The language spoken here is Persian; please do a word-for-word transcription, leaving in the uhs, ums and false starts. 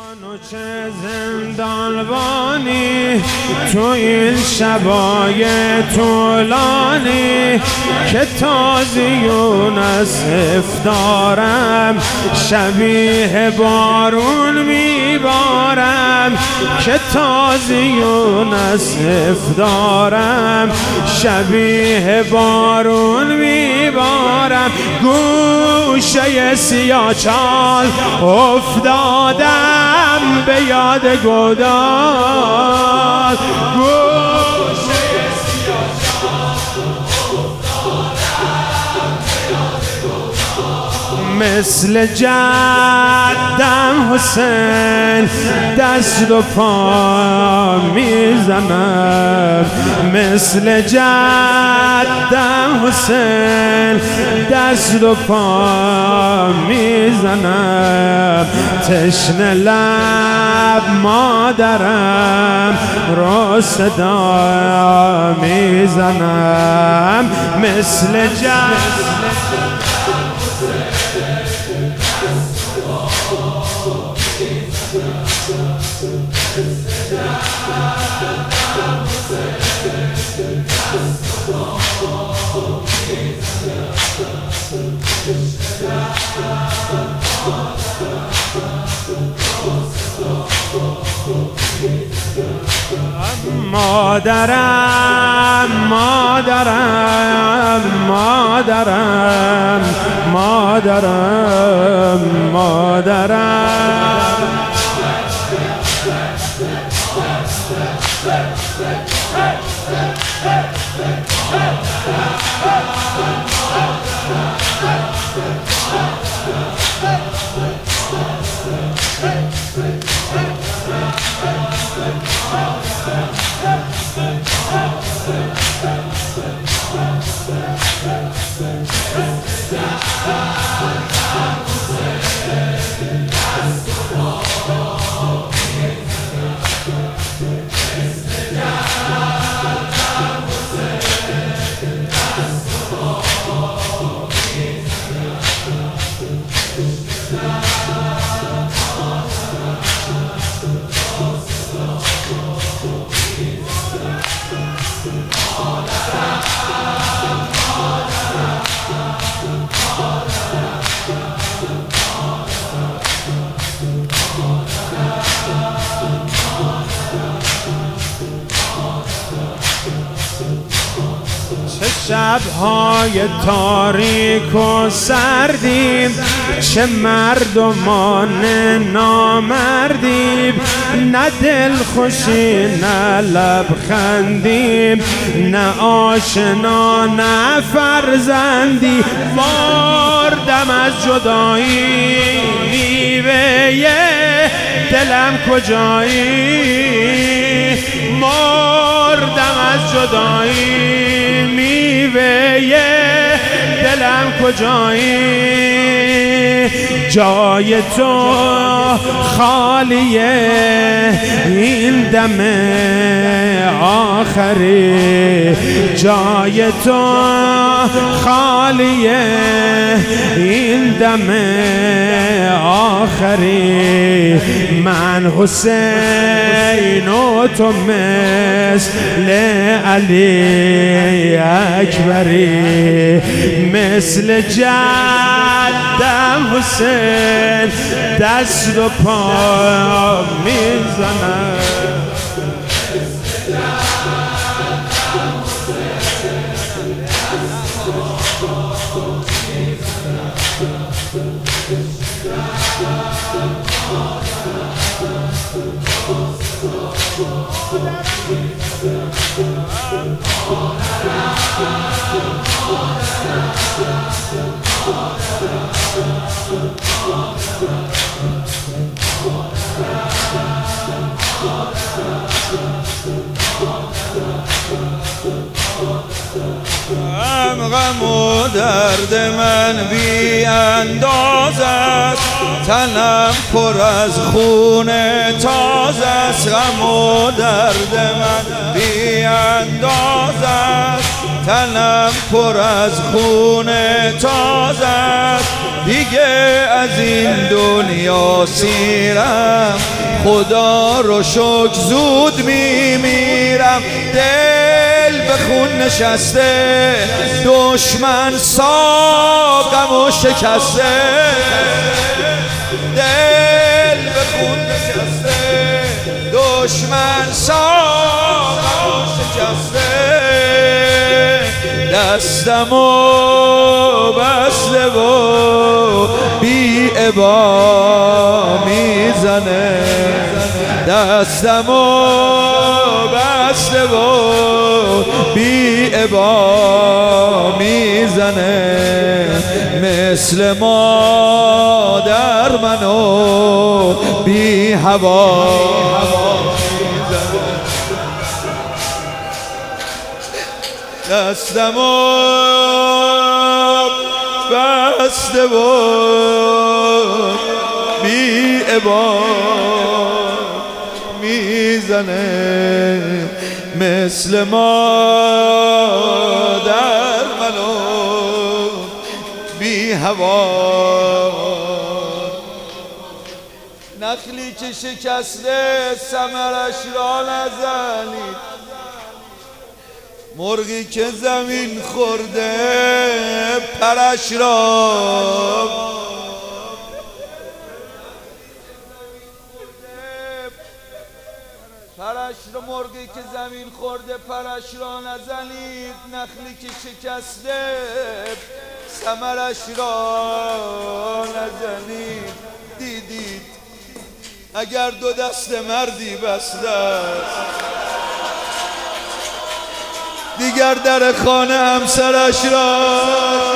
منو چه زندانبانی تو این شبای طولانی که تازیون از افطارم شبیه بارون میبارم که تازیون از افطارم شبیه بارون میبارم گوشه سیاه چال افتادم به یاد گودال گوشه سیاه چال افتادم به یاد گودال مثل جدم حسین دست و پا میزنم مثل جدم حسین دست و پا میزنم تشنه لب مادرم رو صدا میزنم مثل جدم مادرم مادرم مادرم مادرم مادرم شب‌های تاریک و سردیم چه مردمان نامردیم نه دل خوشی نه لبخندیم نه آشنا نه فرزندی مردم از جدایی میوه دلم کجایی مردم از جدایی میوه دلم کجایی جای تو خالیه این دم آخری جای تو خالیه این دم آخری من حسین و تو مثل علی اکبری مثل جدم حسین دست و پا میزنم غم و درد من بی انداز است تنم پر از خون تازه است غم و درد من بی انداز است تنم پر از خون تازه است دیگه از این دنیا سیرم خدا رو شکر زود میمیرم. دل به خون نشسته، دشمن ساقم و شکسته. دل به خون نشسته، دشمن ساقم و شکسته. دستمو بسته و بی ابا میزنه. دستمو بسته و بی ابا میزنه. مثل مادر منو بی هوا دستمو بسته و بی ابا میزنه. مثل مادر منو بی هوا. نخلی که شکسته ثمرش را نزنید. مرغی که زمین خورده پرش را پرش را مرغی که زمین خورده پرش را نزنید. نخلی که شکسته ثمرش را نزنید. دیدید اگر دو دست مردی بسته است، دیگر در خانه همسرش را